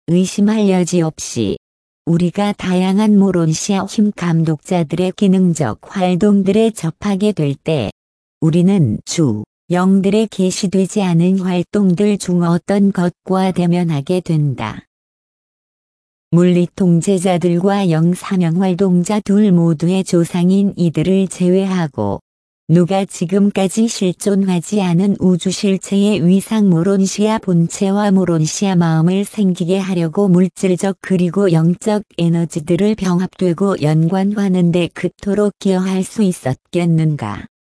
의심할 여지 없이 우리가 다양한 모론시아 힘 감독자들의 기능적 활동들에 접하게 될 때 우리는 주 영들의 계시되지 않은 활동들 중 어떤 것과 대면하게 된다. 물리 통제자들과 영사명 활동자 둘 모두의 조상인 이들을 제외하고 누가 지금까지 실존하지 않은 우주 실체의 위상 모론시아 본체와 모론시아 마음을 생기게 하려고 물질적 그리고 영적 에너지들을 병합되고 연관하는 데 그토록 기여할 수 있었겠는가.